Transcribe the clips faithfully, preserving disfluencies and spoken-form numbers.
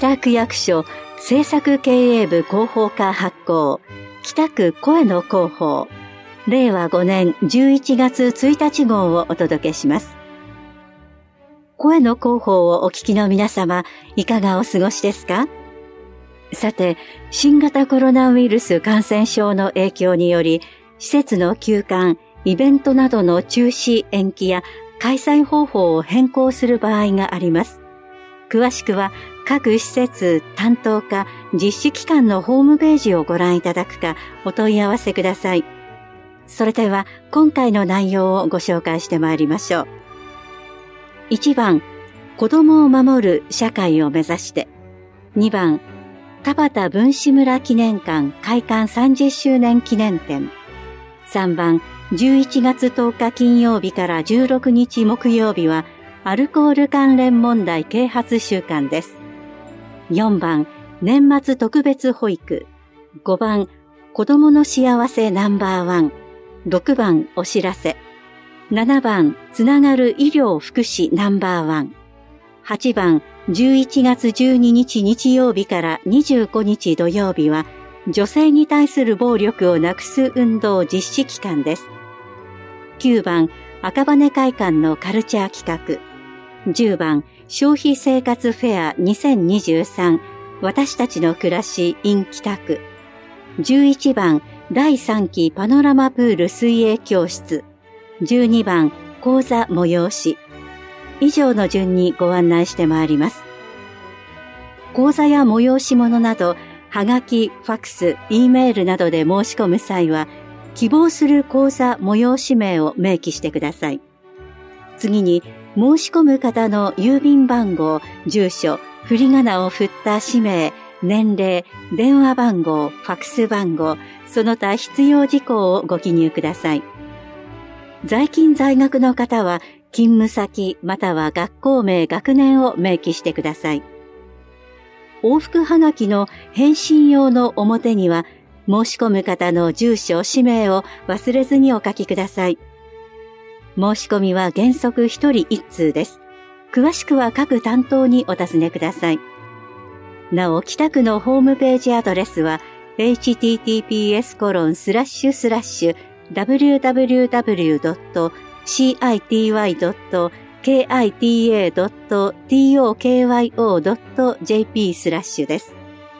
北区役所政策経営部広報課発行、北区声の広報、れいわごねんじゅういちがつついたち号をお届けします。声の広報をお聞きの皆様、いかがお過ごしですか？さて、新型コロナウイルス感染症の影響により、施設の休館、イベントなどの中止、延期や開催方法を変更する場合があります。詳しくは各施設担当課実施機関のホームページをご覧いただくかお問い合わせください。それでは今回の内容をご紹介してまいりましょう。いちばん、子どもを守る社会を目指して。にばん、田端文士村記念館開館さんじゅっしゅうねん記念展。さんばん、じゅういちがつとおか金曜日からじゅうろくにち木曜日はアルコール関連問題啓発週間です。よんばん、年末特別保育。ごばん、子どもの幸せナンバーワン。ろくばん、お知らせ。ななばん、つながる医療福祉ナンバーワン。はちばん、じゅういちがつじゅうににち日曜日からにじゅうごにち土曜日は、女性に対する暴力をなくす運動実施期間です。きゅうばん、赤羽会館のカルチャー企画。じゅうばん、消費生活フェアにせんにじゅうさん、私たちの暮らし in 北区。じゅういちばん、だいさんきパノラマプール水泳教室。じゅうにばん、講座催し。以上の順にご案内してまいります。講座や催し物など、はがき、ファクス、Eメールなどで申し込む際は、希望する講座催し名を明記してください。次に、申し込む方の郵便番号、住所、振り仮名を振った氏名、年齢、電話番号、ファクス番号、その他必要事項をご記入ください。在勤在学の方は、勤務先または学校名、学年を明記してください。往復はがきの返信用の表には、申し込む方の住所、氏名を忘れずにお書きください。申し込みは原則ひとりいっつうです。詳しくは各担当にお尋ねください。なお、北区のホームページアドレスは エイチティーティーピーエスコロンスラッシュスラッシュダブリューダブリューダブリュードットシーアイティーワイドットケーアイティーエードットトーキョードットジェーピー スラッシュです。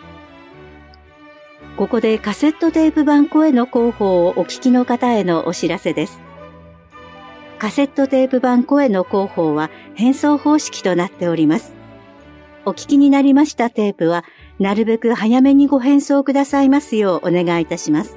ここでカセットテープ版声の広報をお聞きの方へのお知らせです。カセットテープ版声の広報は返送方式となっております。お聞きになりましたテープは、なるべく早めにご返送くださいますようお願いいたします。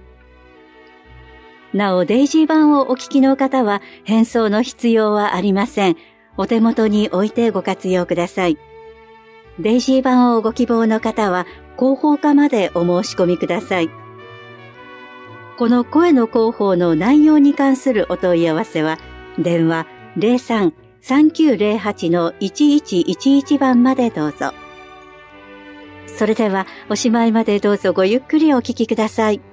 なお、デイジー版をお聞きの方は、返送の必要はありません。お手元に置いてご活用ください。デイジー版をご希望の方は、広報課までお申し込みください。この声の広報の内容に関するお問い合わせは、電話 ゼロさん さんきゅうゼロはち いちいちいちいち 番までどうぞ。それでは、おしまいまでどうぞごゆっくりお聞きください。